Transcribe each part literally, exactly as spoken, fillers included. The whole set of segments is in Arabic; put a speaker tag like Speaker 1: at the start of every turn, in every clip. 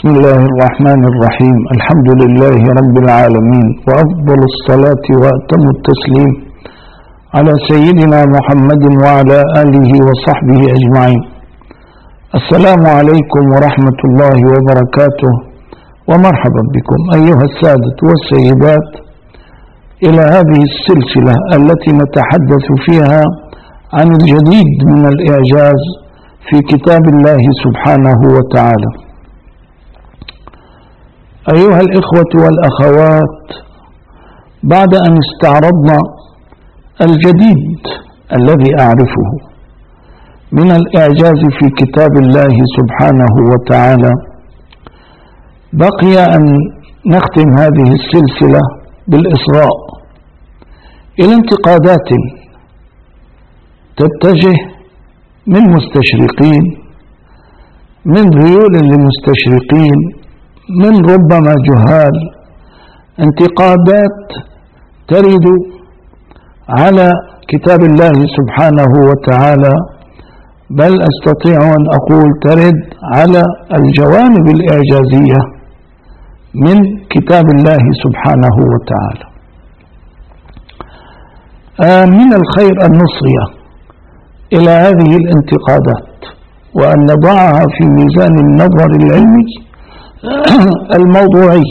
Speaker 1: بسم الله الرحمن الرحيم. الحمد لله رب العالمين، وأفضل الصلاة وأتم التسليم على سيدنا محمد وعلى آله وصحبه أجمعين. السلام عليكم ورحمة الله وبركاته، ومرحبا بكم أيها السادة والسيدات إلى هذه السلسلة التي نتحدث فيها عن الجديد من الإعجاز في كتاب الله سبحانه وتعالى. أيها الإخوة والأخوات، بعد أن استعرضنا الجديد الذي أعرفه من الإعجاز في كتاب الله سبحانه وتعالى، بقي أن نختم هذه السلسلة بالإصغاء إلى انتقادات تتجه من مستشرقين، من ذيول لمستشرقين، من ربما جهال، انتقادات ترد على كتاب الله سبحانه وتعالى، بل أستطيع أن أقول ترد على الجوانب الإعجازية من كتاب الله سبحانه وتعالى. آه من الخير أن نصغي إلى هذه الانتقادات وأن نضعها في ميزان النظر العلمي الموضوعي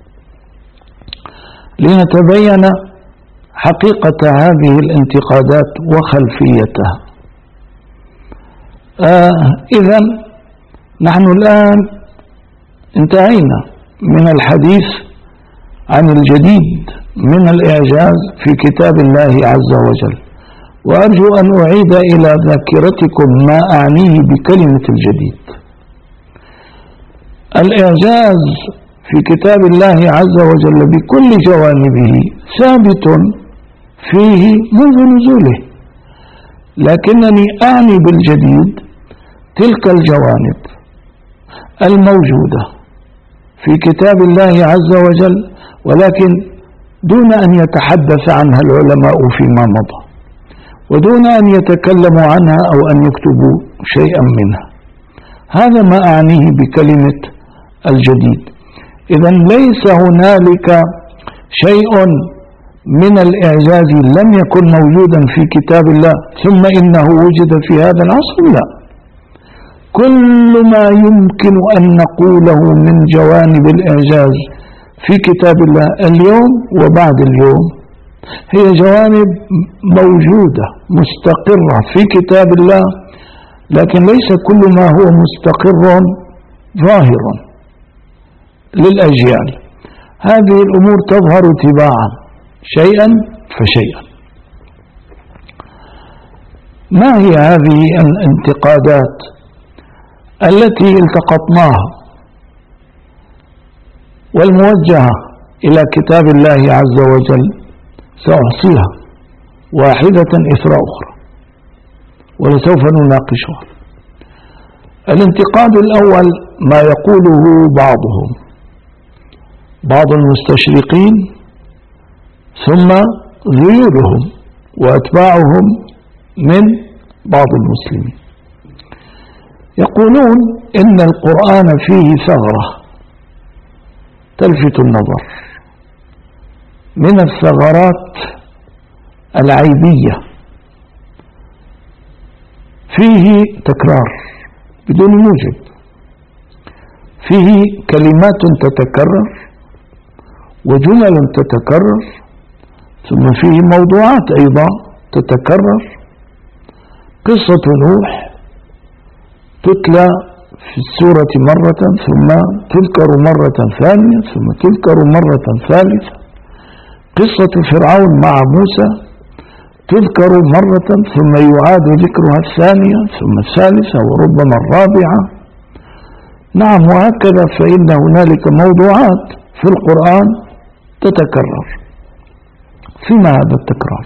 Speaker 1: لنتبين حقيقة هذه الانتقادات وخلفيتها. آه إذن نحن الآن انتهينا من الحديث عن الجديد من الإعجاز في كتاب الله عز وجل، وأرجو أن أعيد إلى ذاكرتكم ما أعنيه بكلمة الجديد. الإعجاز في كتاب الله عز وجل بكل جوانبه ثابت فيه منذ نزوله، لكنني أعني بالجديد تلك الجوانب الموجودة في كتاب الله عز وجل، ولكن دون أن يتحدث عنها العلماء فيما مضى، ودون أن يتكلموا عنها أو أن يكتبوا شيئا منها. هذا ما أعنيه بكلمة الجديد. إذن ليس هنالك شيء من الإعجاز لم يكن موجودا في كتاب الله ثم إنه وجد في هذا العصر، لا، كل ما يمكن أن نقوله من جوانب الإعجاز في كتاب الله اليوم وبعد اليوم هي جوانب موجودة مستقرة في كتاب الله، لكن ليس كل ما هو مستقر ظاهر للأجيال. هذه الأمور تظهر تباعا شيئا فشيئا. ما هي هذه الانتقادات التي التقطناها والموجهة إلى كتاب الله عز وجل؟ سأحصيها واحدة إثر أخرى ولسوف نناقشها. الانتقاد الأول ما يقوله بعضهم، بعض المستشرقين، ثم ذيولهم وأتباعهم من بعض المسلمين، يقولون إن القرآن فيه ثغرة تلفت النظر من الثغرات العيبية، فيه تكرار بدون موجب، فيه كلمات تتكرر وجمل تتكرر، ثم فيه موضوعات أيضا تتكرر. قصة نوح تتلى في السورة مرة ثم تذكر مرة ثانية ثم تذكر مرة ثالثة. قصة فرعون مع موسى تذكر مرة ثم يعاد ذكرها الثانية ثم الثالثة وربما الرابعة. نعم، وهكذا، فإن هنالك موضوعات في القرآن تتكرر. فيما هذا التكرار؟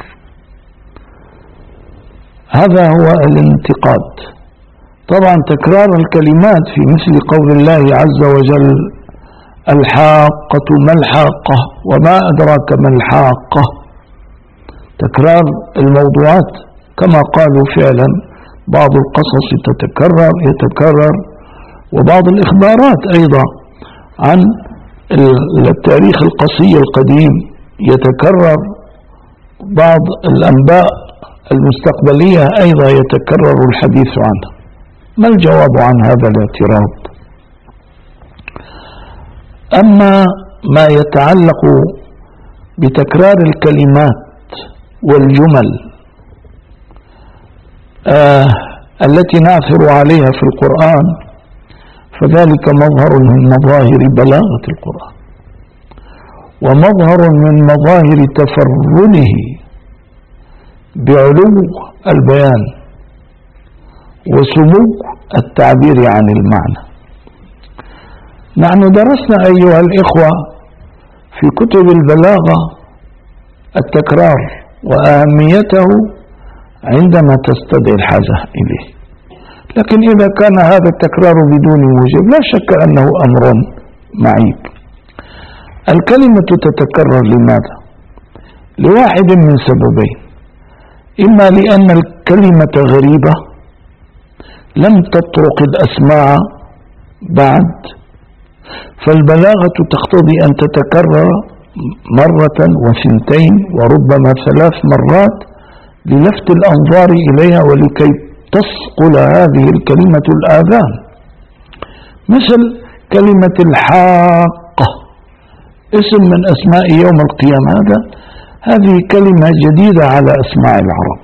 Speaker 1: هذا هو الانتقاد. طبعا تكرار الكلمات في مثل قول الله عز وجل: الحاقة ما الحاقة وما أدراك ما الحاقة. تكرار الموضوعات كما قالوا فعلا، بعض القصص تتكرر يتكرر وبعض الإخبارات أيضا عن التاريخ القصي القديم يتكرر بعض الأنباء المستقبلية أيضا يتكرر الحديث عنها. ما الجواب عن هذا الاعتراض؟ أما ما يتعلق بتكرار الكلمات والجمل آه التي نعثر عليها في القرآن، فذلك مظهر من مظاهر بلاغة القرآن، ومظهر من مظاهر تفرده بعلو البيان وسمو التعبير عن المعنى. نحن درسنا أيها الإخوة في كتب البلاغة التكرار وأهميته عندما تستدعي الحاجة إليه، لكن إذا كان هذا التكرار بدون موجب لا شك أنه أمر معيب. الكلمة تتكرر لماذا؟ لواحد من سببين: إما لأن الكلمة غريبة لم تطرق الأسماع بعد، فالبلاغة تقتضي أن تتكرر مرة وثنتين وربما ثلاث مرات للفت الأنظار إليها ولكي تصقل هذه الكلمة الآذان، مثل كلمة الحاقة، اسم من أسماء يوم القيامة. هذا هذه كلمة جديدة على أسماع العرب.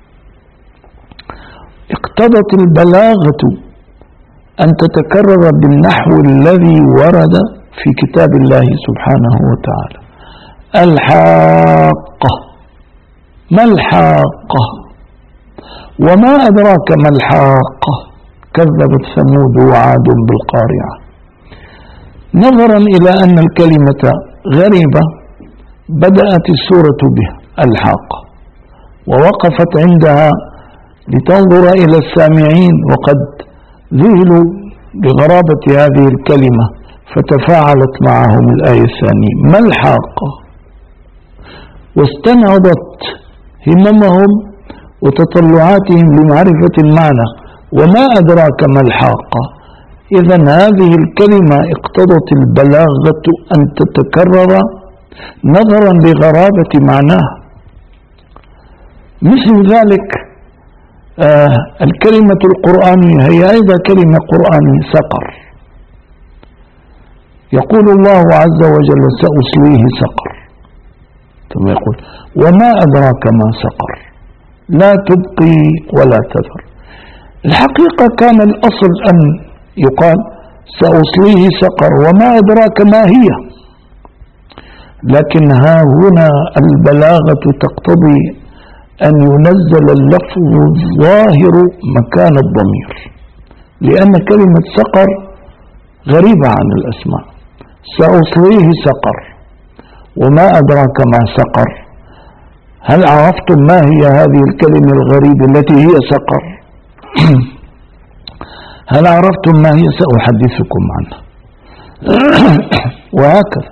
Speaker 1: اقتضت البلاغة أن تتكرر بالنحو الذي ورد في كتاب الله سبحانه وتعالى: الحاقة. ما الحاقة؟ وما أدراك ما الحاقة؟ كذبت ثمود وعاد بالقارعة. نظرا إلى أن الكلمة غريبة بدأت السورة بها الحاقة، ووقفت عندها لتنظر إلى السامعين وقد ذهلوا بغرابة هذه الكلمة، فتفاعلت معهم الآية الثانية: ما الحاقة؟ واستنهضت هممهم وتطلعاتهم لمعرفة المعنى: وما أدراك ما الحاقة؟ إذن هذه الكلمة اقتضت البلاغة أن تتكرر نظرا لغرابة معناها. مثل ذلك آه الكلمة القرآنية هي أيضا كلمة قرآنية: سقر. يقول الله عز وجل: سأصليه سقر. ثم يقول: وما أدراك ما سقر، لا تبقي ولا تذر. الحقيقة كان الأصل أن يقال: سأصليه سقر وما أدراك ما هي، لكن ها هنا البلاغة تقتضي أن ينزل اللفظ الظاهر مكان الضمير، لأن كلمة سقر غريبة عن الأسماء. سأصليه سقر وما أدراك ما سقر. هل عرفتم ما هي هذه الكلمة الغريبة التي هي سقر؟ هل عرفتم ما هي؟ سأحدثكم عنها. وهكذا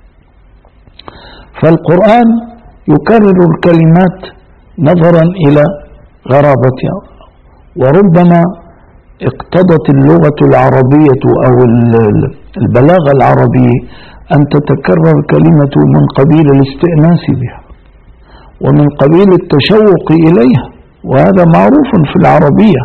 Speaker 1: فالقرآن يكرر الكلمات نظرا إلى غرابتها، وربما اقتضت اللغة العربية أو البلاغة العربية أن تتكرر كلمة من قبيل الاستئناس بها ومن قبيل التشوق إليها، وهذا معروف في العربية.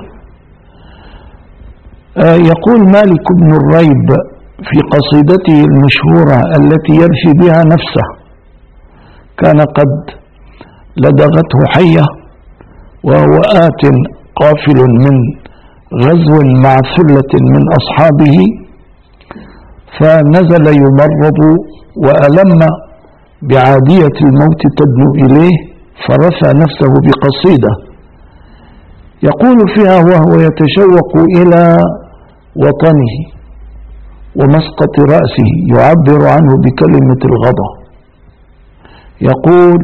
Speaker 1: آه يقول مالك بن الريب في قصيدته المشهورة التي يرثي بها نفسه: كان قد لدغته حية وهو آت قافل من غزو مع ثلة من أصحابه، فنزل يمرض وألم بعادية الموت تدنو إليه، فرثى نفسه بقصيدة يقول فيها وهو يتشوق إلى وطنه ومسقط رأسه، يعبر عنه بكلمة الغضا، يقول: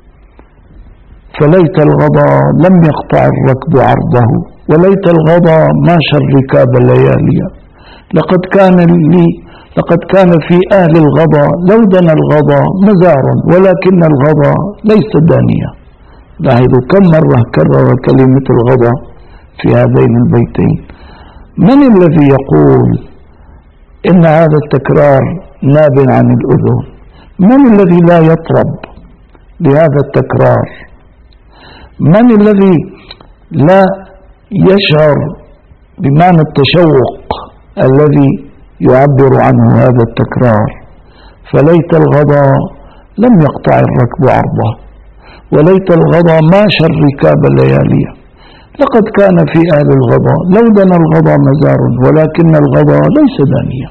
Speaker 1: فليت الغضا لم يقطع الركب عرضه، وليت الغضا ماشى الركاب لياليا، لقد كان لي لقد كان في أهل الغضا لو دنا الغضا مزار، ولكن الغضا ليس دانيا. لاحظوا كم مرة كرر كلمة الغضا في هذين البيتين. من الذي يقول إن هذا التكرار ناب عن الأذن. من الذي لا يطرب لهذا التكرار؟ من الذي لا يشعر بمعنى التشوق الذي يعبر عنه هذا التكرار؟ فليت الغضا لم يقطع الركب عرضه، وليت الغضا ماشى الركاب لياليه. لقد كان في أهل الغضا لو دنا الغضا مزار، ولكن الغضا ليس دانيا.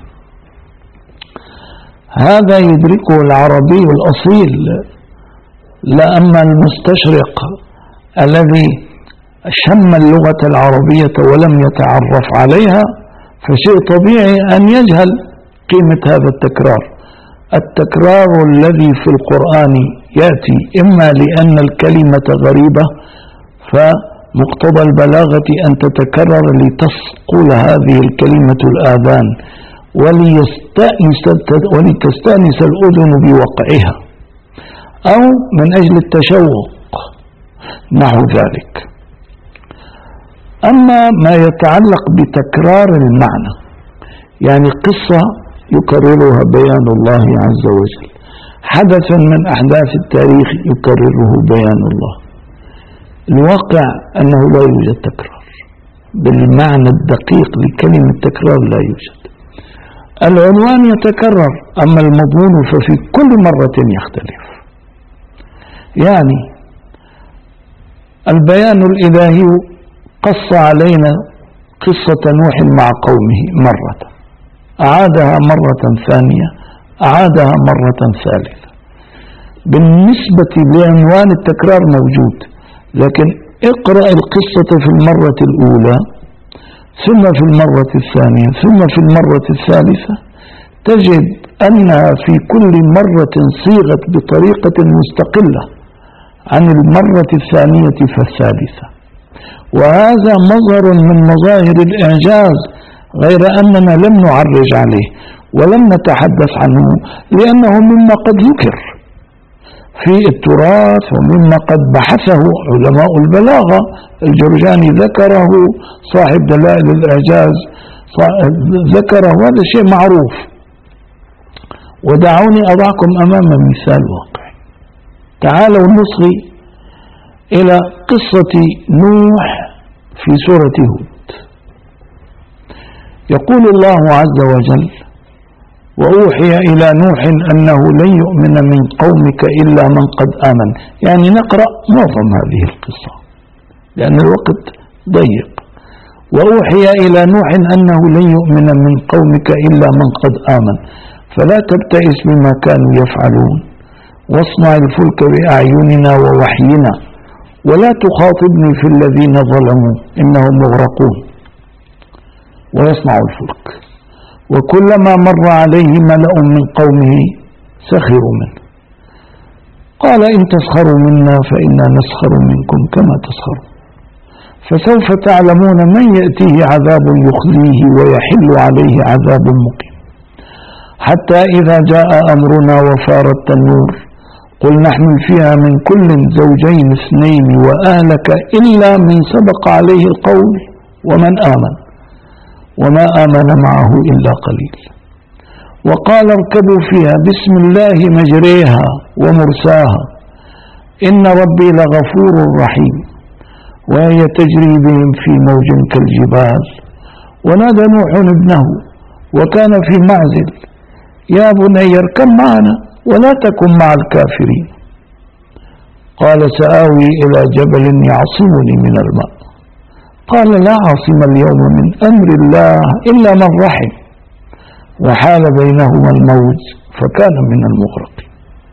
Speaker 1: هذا يدركه العربي الأصيل، لا أما المستشرق الذي شم اللغة العربية ولم يتعرف عليها فشيء طبيعي أن يجهل قيمة هذا التكرار. التكرار الذي في القرآن يأتي إما لأن الكلمة غريبة فمقتضى البلاغة أن تتكرر لتصقل هذه الكلمة الآذان ولتستأنس الأذن بوقعها، أو من أجل التشوق نحو ذلك. أما ما يتعلق بتكرار المعنى، يعني قصة يكررها بيان الله عز وجل، حدث من أحداث التاريخ يكرره بيان الله، الواقع أنه لا يوجد تكرار بالمعنى الدقيق لكلمة تكرار، لا يوجد. العنوان يتكرر، أما المضمون ففي كل مرة يختلف. يعني البيان الإلهي قص علينا قصة نوح مع قومه مرة، أعادها مرة ثانية، أعادها مرة ثالثة. بالنسبة لعنوان التكرار موجود، لكن اقرأ القصة في المرة الأولى ثم في المرة الثانية ثم في المرة الثالثة، تجد أنها في كل مرة صيغت بطريقة مستقلة عن المرة الثانية فالثالثة. وهذا مظهر من مظاهر الإعجاز، غير أننا لم نعرج عليه ولم نتحدث عنه، لأنه مما قد ذكر في التراث ومما قد بحثه علماء البلاغة. الجرجاني ذكره، صاحب دلائل الإعجاز ذكره، هذا شيء معروف. ودعوني أضعكم أمام مثال واقعي. تعالوا نصغي إلى قصة نوح في سورة هود. يقول الله عز وجل: وأوحي إلى نوح أنه لن يؤمن من قومك إلا من قد آمن. يعني نقرأ معظم هذه القصة لأن الوقت ضيق. وأوحي إلى نوح أنه لن يؤمن من قومك إلا من قد آمن فلا تبتئس بما كانوا يفعلون واصنع الفلك بأعيننا ووحينا ولا تخاطبني في الذين ظلموا إنهم مغرقون. ويصنع الفلك، وكلما مر عليه ملأ من قومه سخروا منه قال إن تسخروا منا فإنا نسخر منكم كما تسخرون فسوف تعلمون من يأتيه عذاب يخزيه ويحل عليه عذاب مقيم. حتى إذا جاء أمرنا وفار التنور قل نحمل فيها من كل زوجين اثنين وأهلك إلا من سبق عليه القول ومن آمن وما آمن معه إلا قليل. وقال اركبوا فيها بسم الله مجريها ومرساها إن ربي لغفور رحيم وهي تجري بهم في موج كالجبال. ونادى نوح ابنه وكان في معزل يا بني اركب معنا ولا تكن مع الكافرين. قال سآوي إلى جبل يعصمني من الماء قال لا عاصم اليوم من أمر الله إلا من رحم وحال بينهما الموج فكان من المغرقين.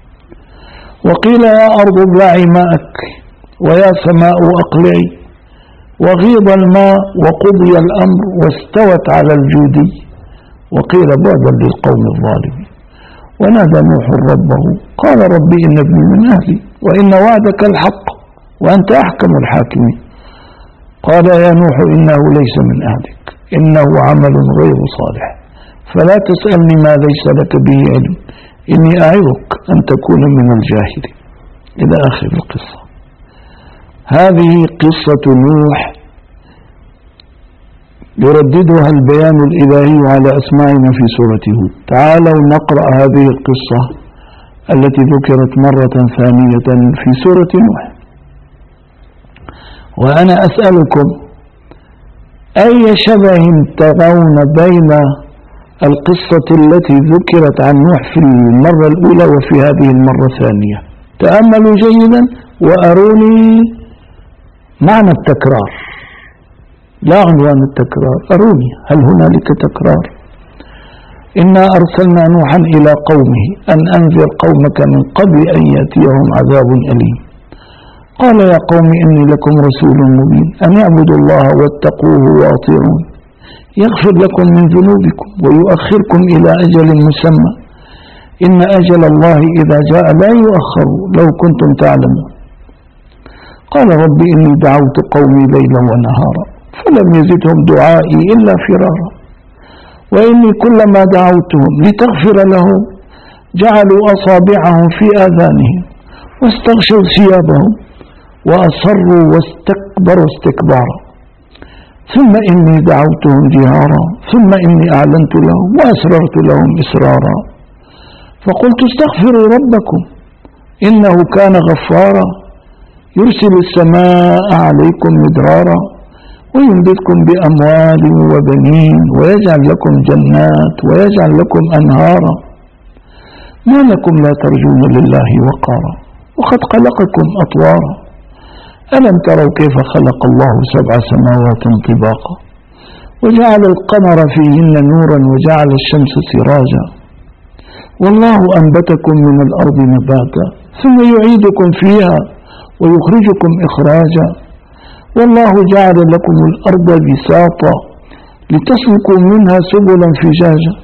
Speaker 1: وقيل يا أرض ابلعي ماءك ويا سماء أقلعي وغيض الماء وقضي الأمر واستوت على الجودي وقيل بعدا للقوم الظالمين. ونادى نوح ربه قال ربي إن ابني من أهلي وإن وعدك الحق وأنت أحكم الحاكمين. قال يا نوح إنه ليس من أهلك إنه عمل غير صالح فلا تسألني ما ليس لك به علم إني أعظك أن تكون من الجاهلين. إلى آخر القصة. هذه قصة نوح يرددها البيان الإلهي على أسماعنا في سورة هود. تعالوا نقرأ هذه القصة التي ذكرت مرة ثانية في سورة نوح. وأنا أسألكم أي شبه ترون بين القصة التي ذكرت عن نوح في المرة الأولى وفي هذه المرة الثانية؟ تأملوا جيدا وأروني معنى التكرار، لا عنوان التكرار، أروني هل هنالك تكرار؟ إنا أرسلنا نوحا إلى قومه أن أنذر قومك من قبل أن يأتيهم عذاب أليم. قال يا قوم إني لكم رسول مبين أن اعبدوا الله واتقوه وأطيعون يغفر لكم من ذنوبكم ويؤخركم إلى أجل مسمى إن أجل الله إذا جاء لا يؤخر لو كنتم تعلمون. قال رب إني دعوت قومي ليلا ونهارا فلم يزدهم دعائي إلا فرارا وإني كلما دعوتهم لتغفر لهم جعلوا أصابعهم في آذانهم واستغشوا ثيابهم وأصروا واستكبروا استكبارا ثم إني دعوتهم جهارا ثم إني أعلنت لهم وأسررت لهم إسرارا فقلت استغفروا ربكم إنه كان غفارا يرسل السماء عليكم مدرارا ويمددكم بأموال وبنين ويجعل لكم جنات ويجعل لكم أنهارا ما لكم لا ترجون لله وقارا وقد خلقكم أطوارا ألم تروا كيف خلق الله سبع سماوات طباقا وجعل القمر فيهن نورا وجعل الشمس سراجا والله أنبتكم من الأرض نباتا ثم يعيدكم فيها ويخرجكم إخراجا والله جعل لكم الأرض بساطا لتسلكوا منها سبلا فجاجا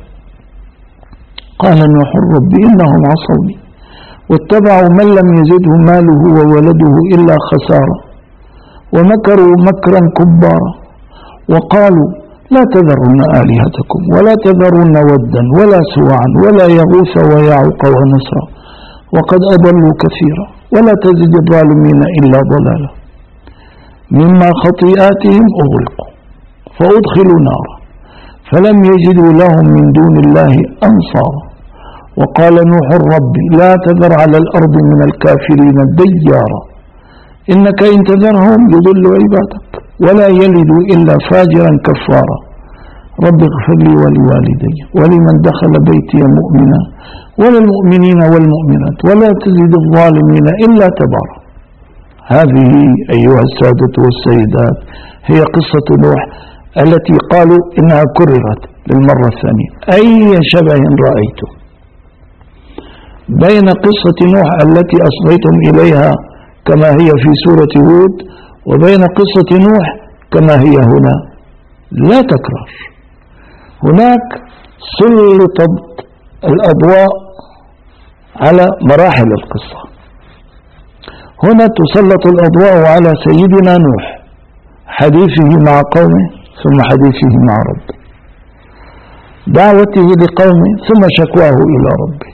Speaker 1: قال نوح رب إنهم عصوني واتبعوا من لم يزده ماله وولده إلا خسارا ومكروا مكرا كبارا وقالوا لا تذرن آلهتكم ولا تذرن ودا ولا سواعا ولا يغوث ويعوق ونسرا وقد أضلوا كثيرا ولا تزد الظالمين إلا ضلالا مما خطيئاتهم أغرقوا فأدخلوا نارا فلم يجدوا لهم من دون الله أنصارا وقال نوح رب لا تذر على الأرض من الكافرين ديارا إنك إن تذرهم يضل عبادك ولا يلدوا إلا فاجرا كفارا رب اغفر لي ولوالدي ولمن دخل بيتي مؤمنا وللمؤمنين والمؤمنات ولا تزد الظالمين إلا تبارا. هذه أيها السادة والسيدات هي قصة نوح التي قالوا إنها كررت للمرة الثانية. أي شبه رأيتم بين قصة نوح التي أصغيتم إليها كما هي في سورة هود وبين قصة نوح كما هي هنا؟ لا تكرار. هناك سلطت الأضواء على مراحل القصة، هنا تسلط الأضواء على سيدنا نوح حديثه مع قومه ثم حديثه مع ربه، دعوته لقومه ثم شكواه إلى ربه.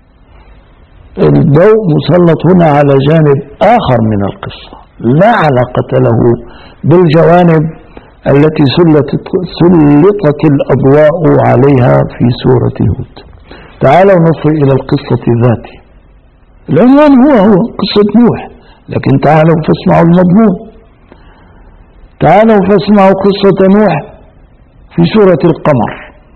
Speaker 1: الضوء مسلط هنا على جانب آخر من القصة لا علاقة له بالجوانب التي سلطت, سلطت الأضواء عليها في سورة هود. تعالوا نصل إلى القصة ذاتها. العنوان هو هو قصة نوح، لكن تعالوا فاسمعوا المضمون. تعالوا فاسمعوا قصة نوح في سورة القمر.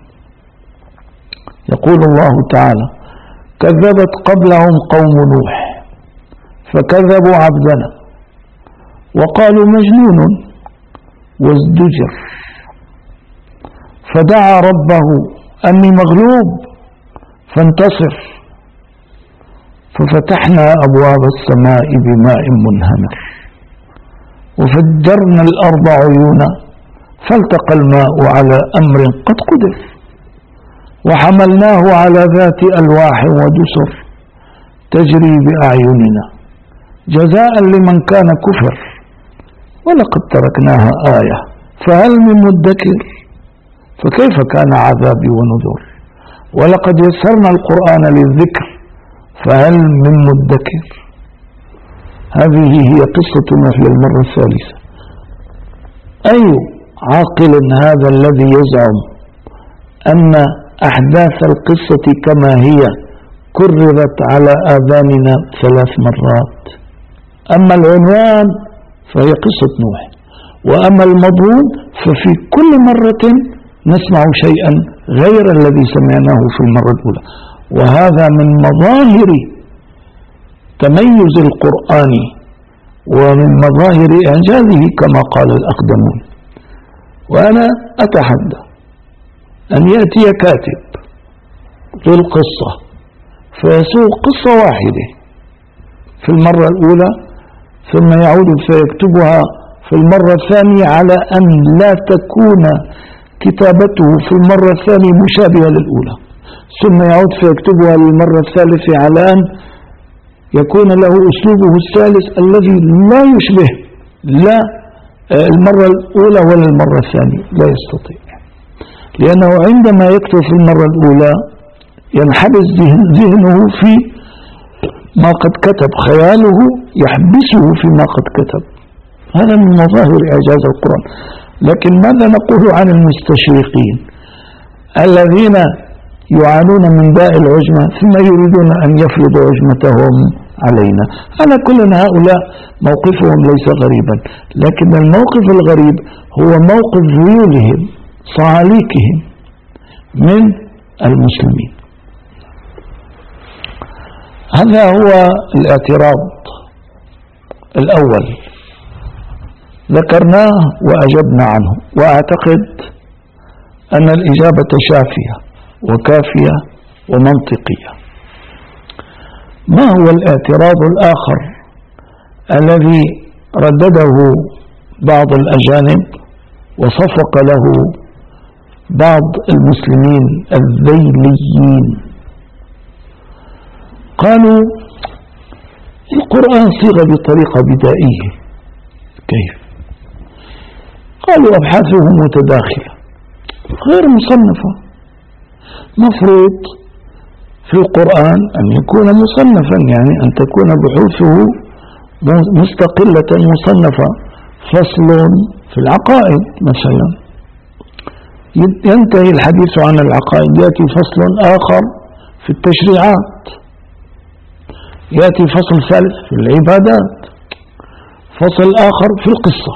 Speaker 1: يقول الله تعالى كذبت قبلهم قوم نوح فكذبوا عبدنا وقالوا مجنون وازدجر فدعا ربه أني مغلوب فانتصر ففتحنا أبواب السماء بماء منهمر وفجرنا الأرض عيونا فالتقى الماء على أمر قد قدر وحملناه على ذات ألواح ودسر تجري بأعيننا جزاء لمن كان كفر ولقد تركناها آية فهل من مدكر فكيف كان عذابي ونذر ولقد يسرنا القرآن للذكر فهل من مدكر. هذه هي قصة نوح للمرة الثالثة. أي عاقل هذا الذي يزعم أن أحداث القصة كما هي كررت على آذاننا ثلاث مرات. أما العنوان فهي قصة نوح، وأما المضمون ففي كل مرة نسمع شيئا غير الذي سمعناه في المرة الأولى. وهذا من مظاهر تميز القرآن ومن مظاهر إعجازه كما قال الأقدمون. وأنا أتحدى أن يأتي كاتب للقصة فيسوق قصة واحدة في المرة الأولى ثم يعود فيكتبها في المرة الثانية على أن لا تكون كتابته في المرة الثانية مشابهة للأولى، ثم يعود فيكتبها للمرة الثالثة على أن يكون له أسلوبه الثالث الذي لا يشبه لا المرة الأولى ولا المرة الثانية. لا يستطيع، لأنه عندما يكتب في المرة الأولى ينحبس ذهنه في ما قد كتب، خياله يحبسه فيما قد كتب. هذا من مظاهر إعجاز القرآن. لكن ماذا نقول عن المستشرقين الذين يعانون من داء العجمة ثم يريدون أن يفرضوا عجمتهم علينا؟ على كل هؤلاء موقفهم ليس غريبا، لكن الموقف الغريب هو موقف ذيولهم صعاليكهم من المسلمين. هذا هو الاعتراض الأول ذكرناه وأجبنا عنه، وأعتقد أن الإجابة شافية وكافية ومنطقية. ما هو الاعتراض الآخر الذي ردده بعض الأجانب وصفق له بعض المسلمين الذيليين؟ قالوا القرآن صيغ بطريقة بدائية. كيف؟ قالوا أبحاثه متداخلة غير مصنفة. مفروض في القرآن أن يكون مصنفا، يعني أن تكون بحوثه مستقلة مصنفة. فصل في العقائد مثلا ينتهي الحديث عن العقائد، يأتي فصل آخر في التشريعات، يأتي فصل ثالث في العبادات، فصل آخر في القصة،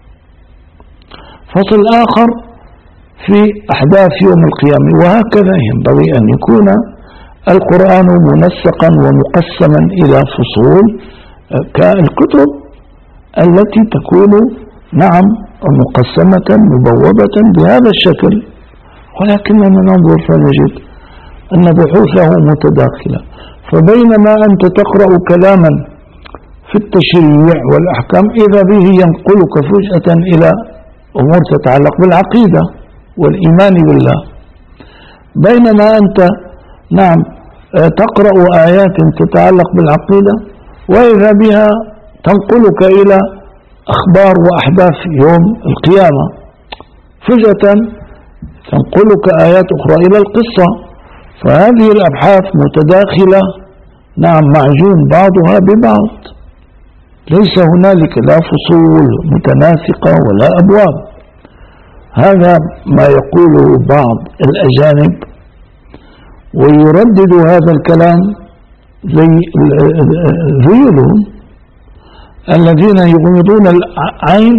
Speaker 1: فصل آخر في أحداث يوم القيامة. وهكذا ينبغي أن يكون القرآن منسقا ومقسما إلى فصول كالكتب التي تكون نعم مقسمة مبوبة بهذا الشكل. ولكننا ننظر فنجد أن بحوثه متداخلة. فبينما أنت تقرأ كلاما في التشريع والأحكام إذا به ينقلك فجأة إلى أمور تتعلق بالعقيدة والإيمان بالله، بينما أنت نعم تقرأ آيات تتعلق بالعقيدة وإذا بها تنقلك إلى أخبار وأحداث يوم القيامة. فجأة تنقلك آيات أخرى إلى القصة. فهذه الأبحاث متداخلة، نعم معجون بعضها ببعض، ليس هنالك لا فصول متناسقة ولا أبواب. هذا ما يقوله بعض الأجانب، ويردد هذا الكلام زي ذيولهم الذين يغمضون العين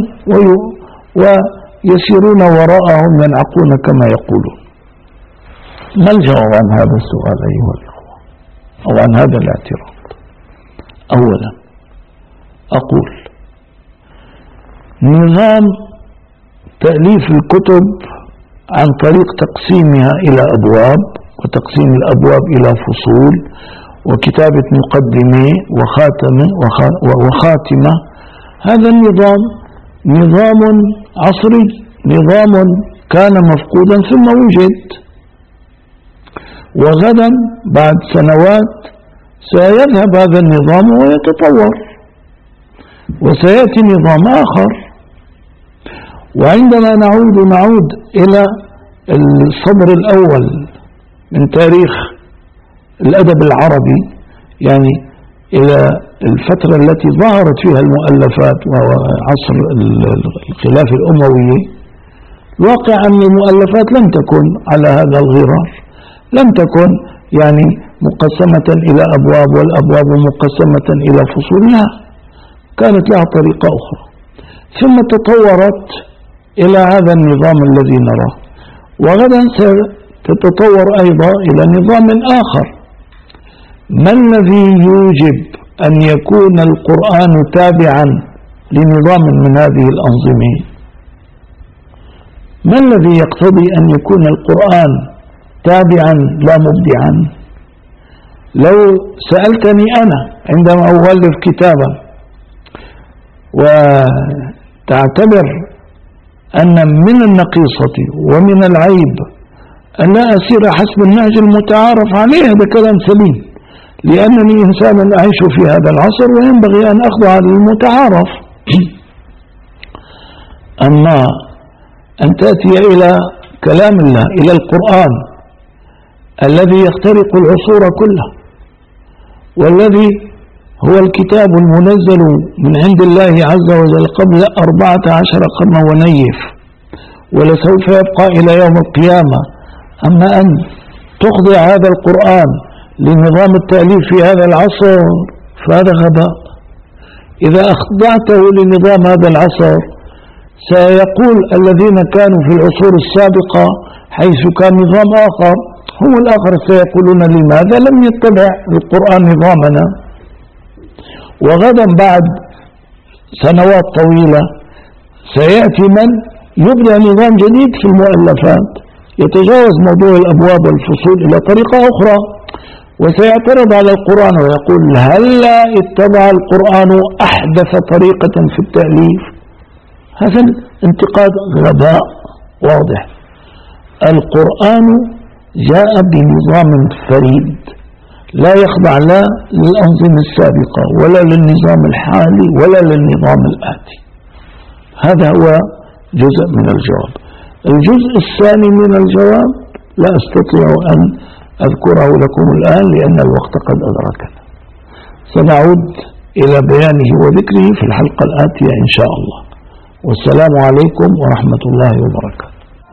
Speaker 1: ويسيرون وراءهم ينعقون كما يقولون. ما الجواب عن هذا السؤال أيها الأخوة أو عن هذا الاعتراض؟ أولا أقول نظام تأليف الكتب عن طريق تقسيمها إلى أبواب وتقسيم الأبواب إلى فصول وكتابة مقدمة وخاتمة وخاتمة، هذا النظام نظام عصري، نظام كان مفقودا ثم وجد، وغدا بعد سنوات سيذهب هذا النظام ويتطور وسيأتي نظام آخر. وعندما نعود نعود إلى الصدر الأول من تاريخ الأدب العربي، يعني إلى الفترة التي ظهرت فيها المؤلفات وعصر الخلافة الأموية، الواقع أن المؤلفات لم تكن على هذا الغرار، لم تكن يعني مقسمة إلى أبواب والأبواب مقسمة إلى فصولها، كانت لها طريقة أخرى، ثم تطورت إلى هذا النظام الذي نراه، وغدا ستتطور أيضا إلى نظام آخر. ما الذي يوجب أن يكون القرآن تابعا لنظام من هذه الأنظمة؟ ما الذي يقتضي أن يكون القرآن تابعا لا مبدعا؟ لو سألتني أنا عندما أؤلف كتابا وتعتبر أن من النقيصة ومن العيب أن لا أسير حسب النهج المتعارف عليه، هذا كلام سليم، لأنني إنسان أعيش في هذا العصر وينبغي أن أخضع للمتعارف. أما أن تأتي إلى كلام الله، إلى القرآن الذي يخترق العصور كلها، والذي هو الكتاب المنزل من عند الله عز وجل قبل أربعة عشر قرنا ونيف، ولسوف يبقى إلى يوم القيامة. أما أن تخضع هذا القرآن لنظام التأليف في هذا العصر فهذا غباء. إذا أخضعته لنظام هذا العصر سيقول الذين كانوا في العصور السابقة حيث كان نظام آخر، هم الآخر سيقولون لماذا لم يتبع القرآن نظامنا؟ وغدا بعد سنوات طويلة سيأتي من يبدأ نظام جديد في المؤلفات يتجاوز موضوع الأبواب والفصول إلى طريقة أخرى، وسيعترض على القرآن ويقول هلا اتبع القرآن أحدث طريقة في التأليف. هذا انتقاد غباء واضح. القرآن جاء بنظام فريد لا يخضع لا للأنظمة السابقة ولا للنظام الحالي ولا للنظام الآتي. هذا هو جزء من الجواب. الجزء الثاني من الجواب لا أستطيع أن أذكره لكم الآن لأن الوقت قد أدركنا، سنعود إلى بيانه وذكره في الحلقة الآتية إن شاء الله. والسلام عليكم ورحمة الله وبركاته.